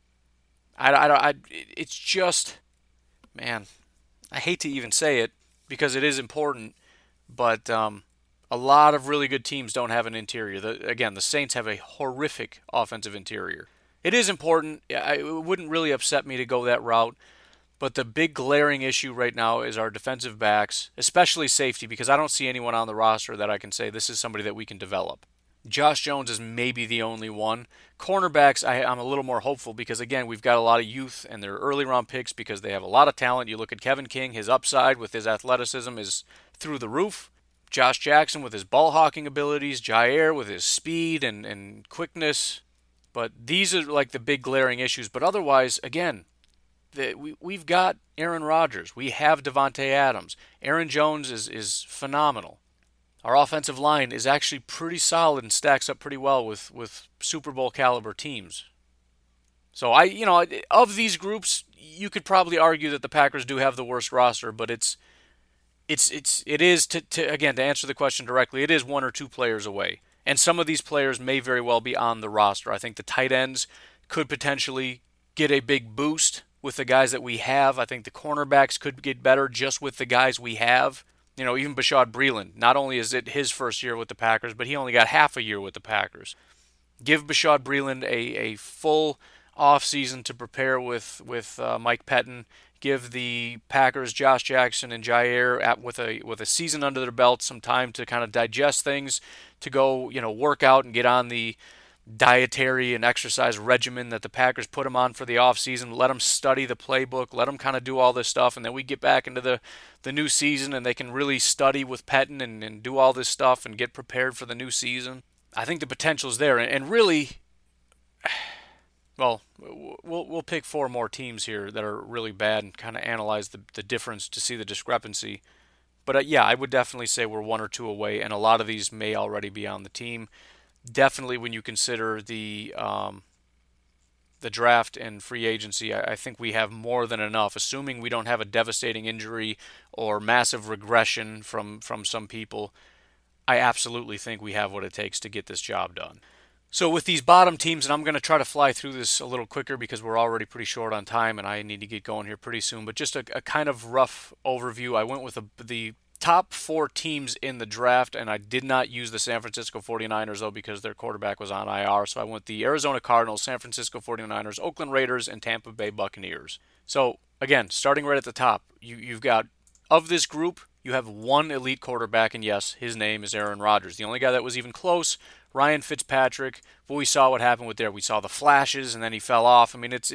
just, man, I hate to even say it because it is important, but a lot of really good teams don't have an interior. The Saints have a horrific offensive interior. It is important. It wouldn't really upset me to go that route, but the big glaring issue right now is our defensive backs, especially safety, because I don't see anyone on the roster that I can say this is somebody that we can develop. Josh Jones is maybe the only one. Cornerbacks, I'm a little more hopeful because, again, we've got a lot of youth and they're early round picks because they have a lot of talent. You look at Kevin King, his upside with his athleticism is through the roof. Josh Jackson with his ball hawking abilities. Jair with his speed and quickness. But these are like the big glaring issues. But otherwise, again, we've got Aaron Rodgers. We have Devontae Adams. Aaron Jones is phenomenal. Our offensive line is actually pretty solid and stacks up pretty well with Super Bowl caliber teams. So of these groups, you could probably argue that the Packers do have the worst roster, but it is to answer the question directly, it is 1 or 2 players away. And some of these players may very well be on the roster. I think the tight ends could potentially get a big boost with the guys that we have. I think the cornerbacks could get better just with the guys we have. Even Bashaud Breeland, not only is it his first year with the Packers, but he only got half a year with the Packers. Give Bashaud Breeland a full offseason to prepare with Mike Pettin. Give the Packers, Josh Jackson and Jair, with a season under their belt, some time to kind of digest things, to go work out and get on the dietary and exercise regimen that the Packers put them on for the offseason. Let them study the playbook. Let them kind of do all this stuff, and then we get back into the new season, and they can really study with Pettin and do all this stuff and get prepared for the new season. I think the potential's there, and really, well, we'll pick 4 more teams here that are really bad and kind of analyze the difference to see the discrepancy. But I would definitely say we're 1 or 2 away, and a lot of these may already be on the team. Definitely when you consider the the draft and free agency, I think we have more than enough, assuming we don't have a devastating injury or massive regression from some people. I absolutely think we have what it takes to get this job done. So with these bottom teams, and I'm going to try to fly through this a little quicker because we're already pretty short on time and I need to get going here pretty soon, but just a kind of rough overview. I went with the top 4 teams in the draft, and I did not use the San Francisco 49ers, though, because their quarterback was on IR. So I went the Arizona Cardinals, San Francisco 49ers, Oakland Raiders, and Tampa Bay Buccaneers. So, again, starting right at the top, you've got, of this group, you have one elite quarterback, and yes, his name is Aaron Rodgers. The only guy that was even close, Ryan Fitzpatrick, but we saw what happened with there. We saw the flashes, and then he fell off. I mean, it's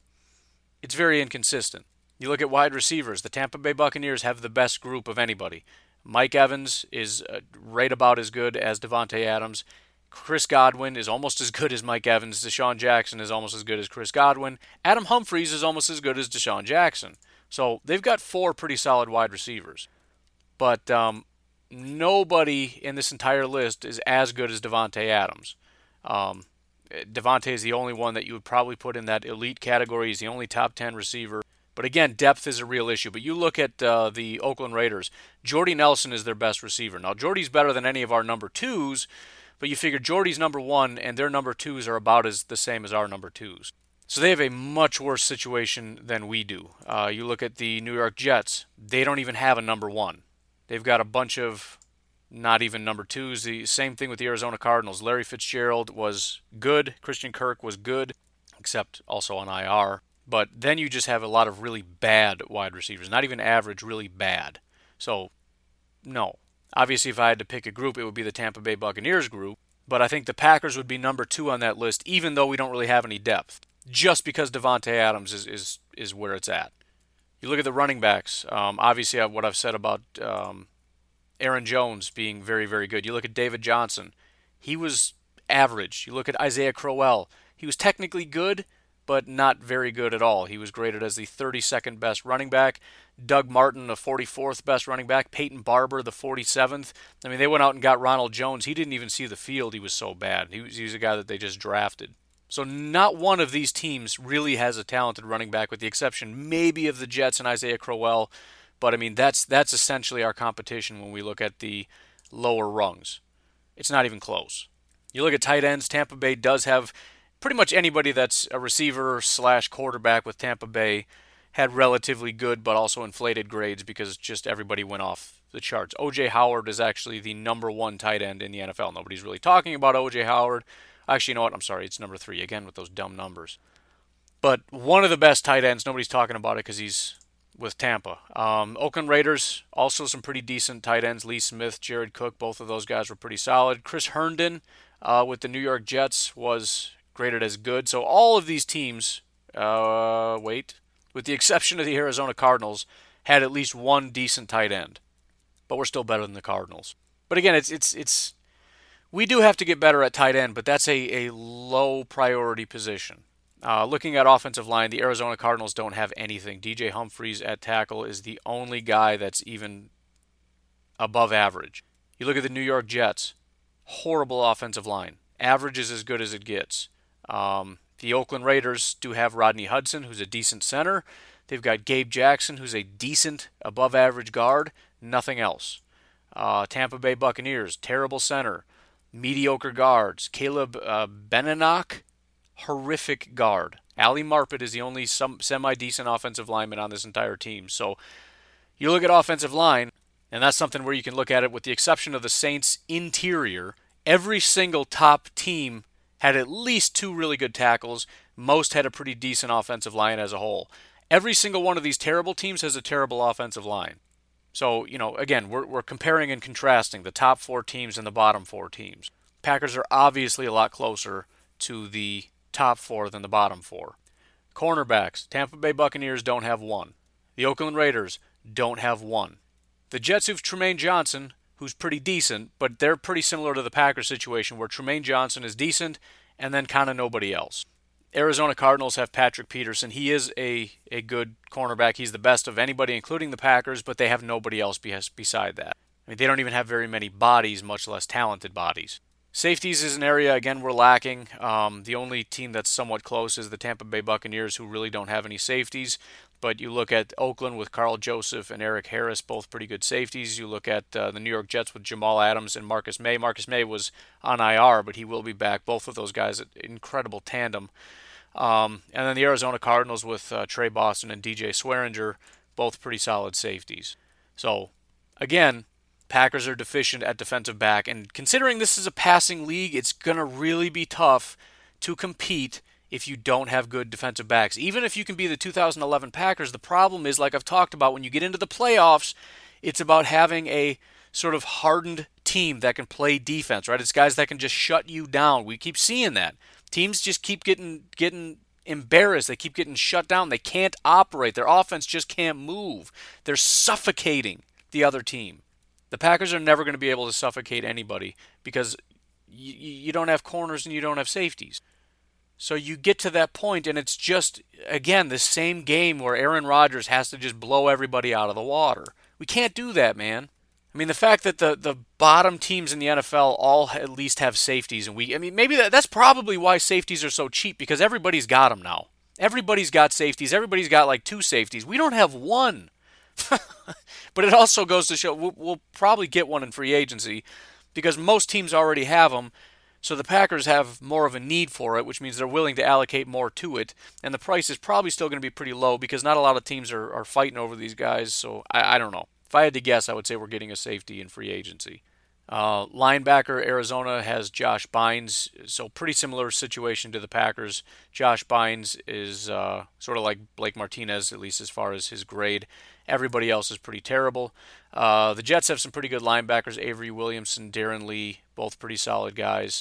very inconsistent. You look at wide receivers. The Tampa Bay Buccaneers have the best group of anybody. Mike Evans is right about as good as Davante Adams. Chris Godwin is almost as good as Mike Evans. Deshaun Jackson is almost as good as Chris Godwin. Adam Humphries is almost as good as Deshaun Jackson. So they've got 4 pretty solid wide receivers. But nobody in this entire list is as good as Davante Adams. Davante is the only one that you would probably put in that elite category. He's the only top 10 receiver. But again, depth is a real issue. But you look at the Oakland Raiders, Jordy Nelson is their best receiver. Now, Jordy's better than any of our number 2s, but you figure Jordy's number 1 and their number 2s are about the same as our number 2s. So they have a much worse situation than we do. You look at the New York Jets, they don't even have a number 1. They've got a bunch of not even number 2s. The same thing with the Arizona Cardinals. Larry Fitzgerald was good. Christian Kirk was good, except also on IR. But then you just have a lot of really bad wide receivers. Not even average, really bad. So, no. Obviously, if I had to pick a group, it would be the Tampa Bay Buccaneers group. But I think the Packers would be number 2 on that list, even though we don't really have any depth. Just because Davante Adams is where it's at. You look at the running backs. Obviously, what I've said about Aaron Jones being very, very good. You look at David Johnson. He was average. You look at Isaiah Crowell. He was technically good, but not very good at all. He was graded as the 32nd best running back. Doug Martin, the 44th best running back. Peyton Barber, the 47th. I mean, they went out and got Ronald Jones. He didn't even see the field. He was so bad. He was a guy that they just drafted. So not one of these teams really has a talented running back, with the exception maybe of the Jets and Isaiah Crowell. But, I mean, that's essentially our competition when we look at the lower rungs. It's not even close. You look at tight ends, Tampa Bay does have pretty much anybody that's a receiver / quarterback with Tampa Bay had relatively good but also inflated grades because just everybody went off the charts. O.J. Howard is actually the number 1 tight end in the NFL. Nobody's really talking about O.J. Howard. Actually, you know what? I'm sorry. It's number 3 again with those dumb numbers. But one of the best tight ends, nobody's talking about it because he's with Tampa. Oakland Raiders, also some pretty decent tight ends. Lee Smith, Jared Cook, both of those guys were pretty solid. Chris Herndon with the New York Jets was graded as good. So all of these teams, with the exception of the Arizona Cardinals, had at least one decent tight end. But we're still better than the Cardinals. But again, it's we do have to get better at tight end, but that's a low priority position. Looking at offensive line, the Arizona Cardinals don't have anything. DJ Humphries at tackle is the only guy that's even above average. You look at the New York Jets, horrible offensive line. Average is as good as it gets. The Oakland Raiders do have Rodney Hudson, who's a decent center. They've got Gabe Jackson, who's a decent above-average guard. Nothing else. Tampa Bay Buccaneers, terrible center. Mediocre guards. Caleb Benenoch, horrific guard. Ali Marpet is the only semi-decent offensive lineman on this entire team. So you look at offensive line, and that's something where you can look at it with the exception of the Saints' interior. Every single top team had at least 2 really good tackles. Most had a pretty decent offensive line as a whole. Every single one of these terrible teams has a terrible offensive line. So, again, we're comparing and contrasting the top 4 teams and the bottom 4 teams. Packers are obviously a lot closer to the top 4 than the bottom 4. Cornerbacks, Tampa Bay Buccaneers don't have one. The Oakland Raiders don't have one. The Jets have Tremaine Johnson, who's pretty decent, but they're pretty similar to the Packers situation where Tremaine Johnson is decent and then kind of nobody else. Arizona Cardinals have Patrick Peterson. He is a good cornerback. He's the best of anybody, including the Packers, but they have nobody else beside that. I mean, they don't even have very many bodies, much less talented bodies. Safeties is an area, again, we're lacking. The only team that's somewhat close is the Tampa Bay Buccaneers, who really don't have any safeties. But you look at Oakland with Carl Joseph and Eric Harris, both pretty good safeties. You look at the New York Jets with Jamal Adams and Marcus May. Marcus May was on IR, but he will be back. Both of those guys, incredible tandem. And then the Arizona Cardinals with Trey Boston and DJ Swearinger, both pretty solid safeties. So, again, Packers are deficient at defensive back. And considering this is a passing league, it's going to really be tough to compete if you don't have good defensive backs. Even if you can be the 2011 Packers, the problem is, like I've talked about, when you get into the playoffs, it's about having a sort of hardened team that can play defense, right? It's guys that can just shut you down. We keep seeing that. Teams just keep getting embarrassed. They keep getting shut down. They can't operate. Their offense just can't move. They're suffocating the other team. The Packers are never going to be able to suffocate anybody because you don't have corners and you don't have safeties. So you get to that point, and it's just, again, the same game where Aaron Rodgers has to just blow everybody out of the water. We can't do that, man. I mean, the fact that the bottom teams in the NFL all at least have safeties, and maybe that's probably why safeties are so cheap, because everybody's got them now. Everybody's got safeties. Everybody's got like 2 safeties. We don't have one. But it also goes to show we'll probably get one in free agency because most teams already have them. So the Packers have more of a need for it, which means they're willing to allocate more to it. And the price is probably still going to be pretty low because not a lot of teams are fighting over these guys. So I don't know. If I had to guess, I would say we're getting a safety in free agency. Linebacker, Arizona has Josh Bynes. So pretty similar situation to the Packers. Josh Bynes is sort of like Blake Martinez, at least as far as his grade. Everybody else is pretty terrible. The Jets have some pretty good linebackers. Avery Williamson, Darren Lee, both pretty solid guys.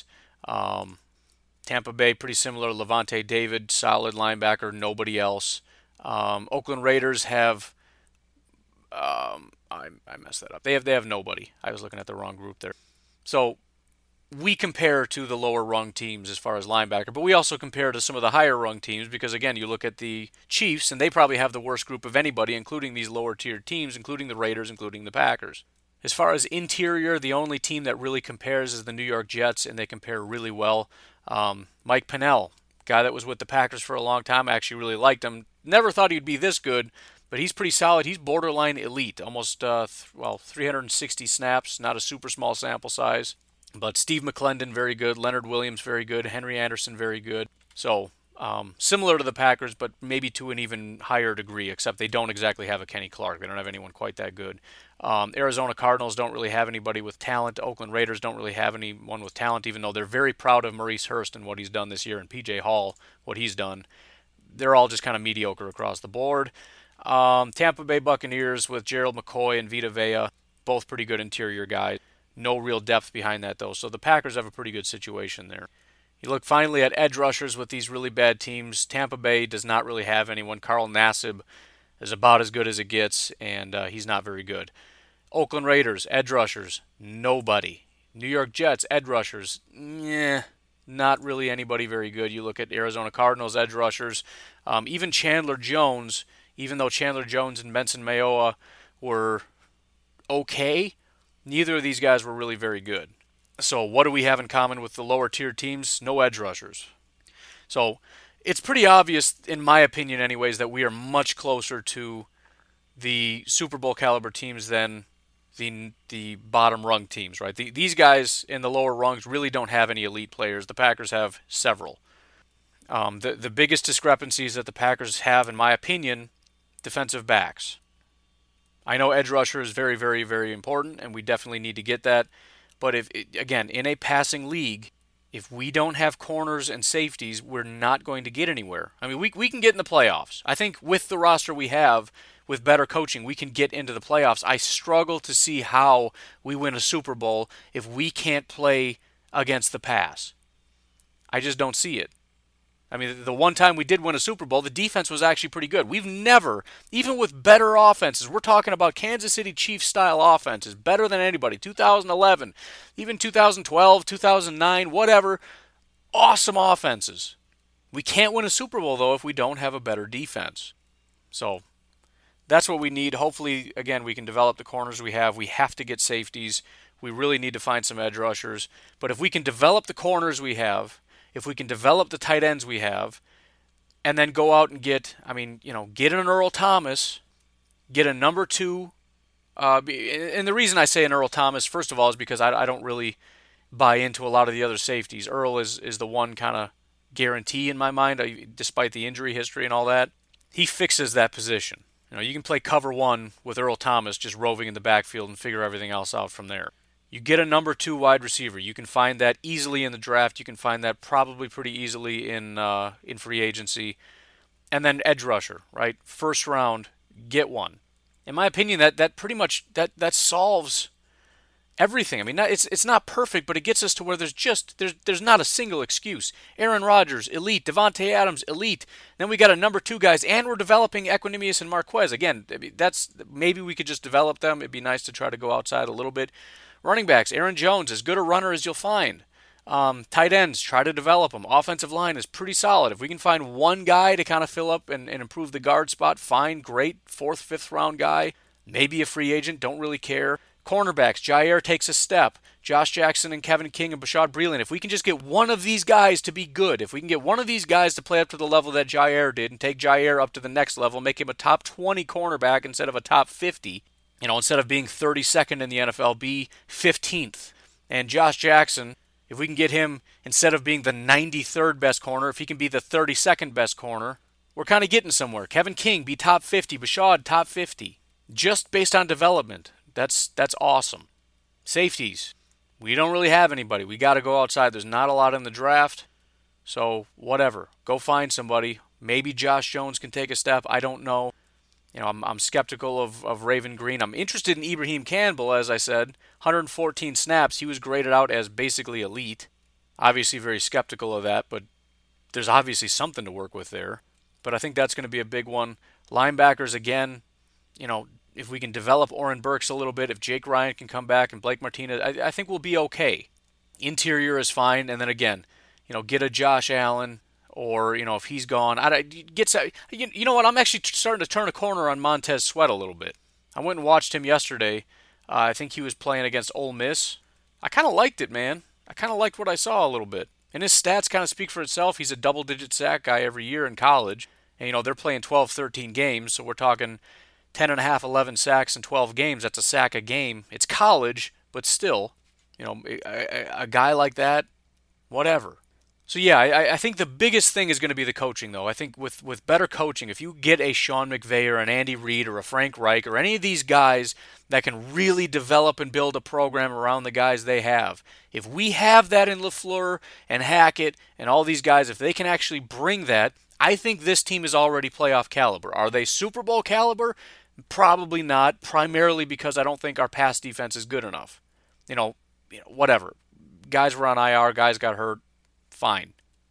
Tampa Bay, pretty similar. Levante David, solid linebacker, nobody else. Oakland Raiders have... I messed that up. They have nobody. I was looking at the wrong group there. So we compare to the lower rung teams as far as linebacker, but we also compare to some of the higher rung teams because, again, you look at the Chiefs, and they probably have the worst group of anybody, including these lower tier teams, including the Raiders, including the Packers. As far as interior, the only team that really compares is the New York Jets, and they compare really well. Mike Pennell, guy that was with the Packers for a long time, I actually really liked him. Never thought he'd be this good, but he's pretty solid. He's borderline elite, almost 360 snaps, not a super small sample size. But Steve McClendon, very good. Leonard Williams, very good. Henry Anderson, very good. So similar to the Packers, but maybe to an even higher degree, except they don't exactly have a Kenny Clark. They don't have anyone quite that good. Arizona Cardinals don't really have anybody with talent. Oakland Raiders don't really have anyone with talent, even though they're very proud of Maurice Hurst and what he's done this year, and P.J. Hall, what he's done. They're all just kind of mediocre across the board. Tampa Bay Buccaneers with Gerald McCoy and Vita Vea, both pretty good interior guys. No real depth behind that, though. So the Packers have a pretty good situation there. You look finally at edge rushers with these really bad teams. Tampa Bay does not really have anyone. Carl Nassib is about as good as it gets, and he's not very good. Oakland Raiders, edge rushers, nobody. New York Jets, edge rushers, not really anybody very good. You look at Arizona Cardinals, edge rushers. Even Chandler Jones, even though Chandler Jones and Benson Mayowa were okay, neither of these guys were really very good. So what do we have in common with the lower tier teams? No edge rushers. So it's pretty obvious, in my opinion anyways, that we are much closer to the Super Bowl caliber teams than the bottom rung teams, right? These guys in the lower rungs really don't have any elite players. The Packers have several. The biggest discrepancies that the Packers have, in my opinion, defensive backs. I know edge rusher is very, very, very important, and we definitely need to get that. But again, in a passing league, if we don't have corners and safeties, we're not going to get anywhere. I mean, we can get in the playoffs. I think with the roster we have, with better coaching, we can get into the playoffs. I struggle to see how we win a Super Bowl if we can't play against the pass. I just don't see it. I mean, the one time we did win a Super Bowl, the defense was actually pretty good. We've never, even with better offenses, we're talking about Kansas City Chiefs-style offenses, better than anybody, 2011, even 2012, 2009, whatever, awesome offenses. We can't win a Super Bowl, though, if we don't have a better defense. So that's what we need. Hopefully, again, we can develop the corners we have. We have to get safeties. We really need to find some edge rushers. But if we can develop the corners we have, if we can develop the tight ends we have, and then go out and get an Earl Thomas, get a number 2. And the reason I say an Earl Thomas, first of all, is because I don't really buy into a lot of the other safeties. Earl is the one kind of guarantee in my mind, despite the injury history and all that. He fixes that position. You can play cover 1 with Earl Thomas just roving in the backfield and figure everything else out from there. You get a number 2 wide receiver. You can find that easily in the draft. You can find that probably pretty easily in free agency. And then edge rusher, right? First round, get one. In my opinion, that pretty much that solves everything. I mean, it's not perfect, but it gets us to where there's not a single excuse. Aaron Rodgers, elite. Devontae Adams, elite. Then we got a number 2 guys, and we're developing Equanimeous and Marquez. Again, maybe we could just develop them. It'd be nice to try to go outside a little bit. Running backs, Aaron Jones, as good a runner as you'll find. Tight ends, try to develop them. Offensive line is pretty solid. If we can find one guy to kind of fill up and improve the guard spot, fine, great. 4th, 5th round guy. Maybe a free agent, don't really care. Cornerbacks, Jair takes a step. Josh Jackson and Kevin King and Bashaud Breeland. If we can just get one of these guys to be good, if we can get one of these guys to play up to the level that Jair did and take Jair up to the next level, make him a top 20 cornerback instead of a top 50, instead of being 32nd in the NFL, be 15th. And Josh Jackson, if we can get him, instead of being the 93rd best corner, if he can be the 32nd best corner, we're kind of getting somewhere. Kevin King, be top 50. Bashaud, top 50. Just based on development. That's awesome. Safeties. We don't really have anybody. We got to go outside. There's not a lot in the draft. So, whatever. Go find somebody. Maybe Josh Jones can take a step. I don't know. I'm skeptical of Raven Green. I'm interested in Ibrahim Campbell, as I said. 114 snaps. He was graded out as basically elite. Obviously very skeptical of that, but there's obviously something to work with there. But I think that's going to be a big one. Linebackers, again, if we can develop Oren Burks a little bit, if Jake Ryan can come back and Blake Martinez, I think we'll be okay. Interior is fine, and then again, get a Josh Allen, or, if he's gone, you know what, I'm actually starting to turn a corner on Montez Sweat a little bit. I went and watched him yesterday. I think he was playing against Ole Miss. I kind of liked it, man. I kind of liked what I saw a little bit. And his stats kind of speak for itself. He's a double-digit sack guy every year in college. And, they're playing 12, 13 games, so we're talking 10.5, 11 sacks in 12 games. That's a sack a game. It's college, but still, a guy like that, whatever. So, yeah, I think the biggest thing is going to be the coaching, though. I think with better coaching, if you get a Sean McVay or an Andy Reid or a Frank Reich or any of these guys that can really develop and build a program around the guys they have, if we have that in LaFleur and Hackett and all these guys, if they can actually bring that, I think this team is already playoff caliber. Are they Super Bowl caliber? Probably not, primarily because I don't think our pass defense is good enough. Whatever. Guys were on IR, guys got hurt. Fine.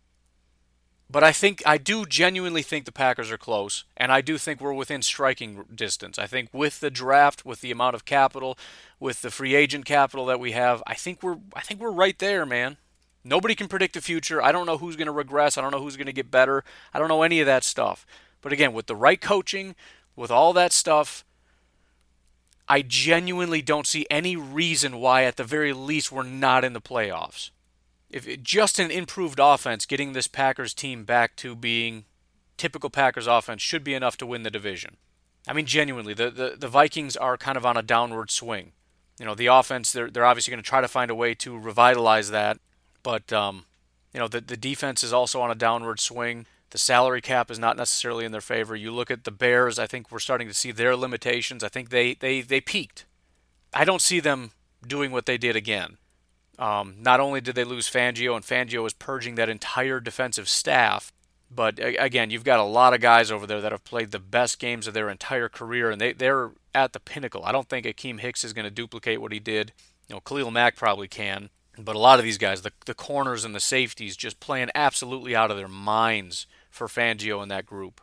But I do genuinely think the Packers are close, and I do think we're within striking distance. I think with the draft, with the amount of capital, with the free agent capital that we have, I think we're right there, man. Nobody can predict the future. I don't know who's going to regress. I don't know who's going to get better. I don't know any of that stuff. But again, with the right coaching, with all that stuff, I genuinely don't see any reason why, at the very least, we're not in the playoffs. If just an improved offense, getting this Packers team back to being typical Packers offense should be enough to win the division. I mean, genuinely, the Vikings are kind of on a downward swing. The offense, they're obviously going to try to find a way to revitalize that, but the defense is also on a downward swing. The salary cap is not necessarily in their favor. You look at the Bears, I think we're starting to see their limitations. I think they peaked. I don't see them doing what they did again. Not only did they lose Fangio, and Fangio was purging that entire defensive staff, but again, you've got a lot of guys over there that have played the best games of their entire career, and they're at the pinnacle. I don't think Akeem Hicks is going to duplicate what he did. Khalil Mack probably can, but a lot of these guys, the corners and the safeties, just playing absolutely out of their minds for Fangio and that group.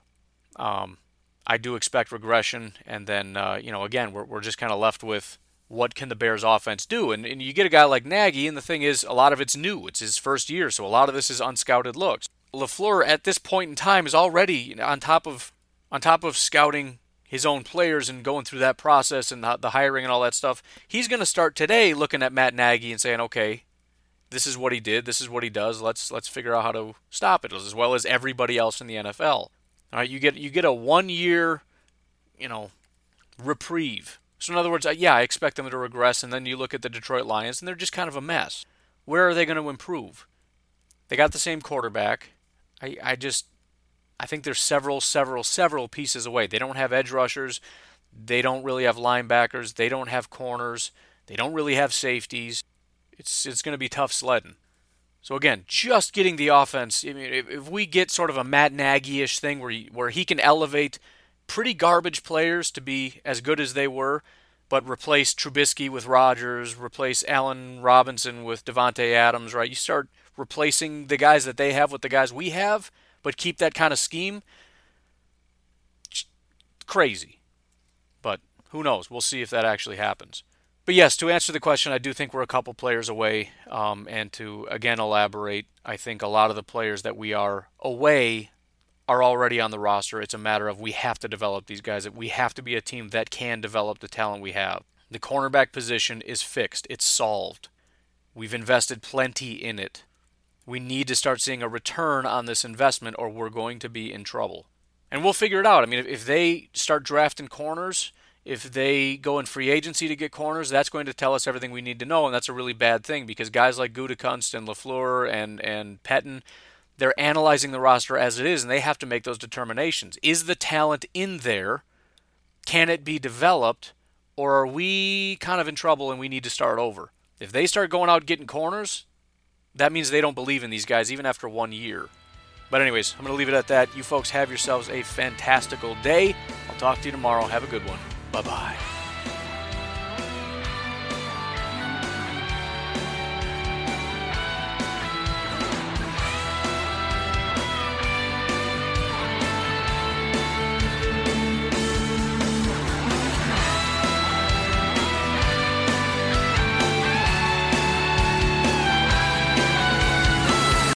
I do expect regression, and then, again, we're just kind of left with what can the Bears offense do? And you get a guy like Nagy, and the thing is, a lot of it's new. It's his first year, so a lot of this is unscouted looks. LaFleur, at this point in time, is already on top of scouting his own players and going through that process and the hiring and all that stuff, he's going to start today looking at Matt Nagy and saying, okay, this is what he did, this is what he does, let's figure out how to stop it, as well as everybody else in the NFL. All right, you get a 1 year, reprieve. So in other words, I expect them to regress, and then you look at the Detroit Lions, and they're just kind of a mess. Where are they going to improve? They got the same quarterback. I think there's several pieces away. They don't have edge rushers. They don't really have linebackers. They don't have corners. They don't really have safeties. It's going to be tough sledding. So again, just getting the offense. I mean, if we get sort of a Matt Nagy-ish thing where he can elevate pretty garbage players to be as good as they were, but replace Trubisky with Rodgers, replace Allen Robinson with Devontae Adams, right? You start replacing the guys that they have with the guys we have, but keep that kind of scheme. Crazy. But who knows? We'll see if that actually happens. But yes, to answer the question, I do think we're a couple players away. And to, again, elaborate, I think a lot of the players that we are away are already on the roster. It's a matter of we have to develop these guys. We have to be a team that can develop the talent we have. The cornerback position is fixed. It's solved. We've invested plenty in it. We need to start seeing a return on this investment or we're going to be in trouble. And we'll figure it out. I mean, if they start drafting corners, if they go in free agency to get corners, that's going to tell us everything we need to know, and that's a really bad thing because guys like Gutekunst and LaFleur and Pettine, they're analyzing the roster as it is, and they have to make those determinations. Is the talent in there? Can it be developed? Or are we kind of in trouble and we need to start over? If they start going out getting corners, that means they don't believe in these guys even after 1 year. But anyways, I'm going to leave it at that. You folks have yourselves a fantastical day. I'll talk to you tomorrow. Have a good one. Bye-bye.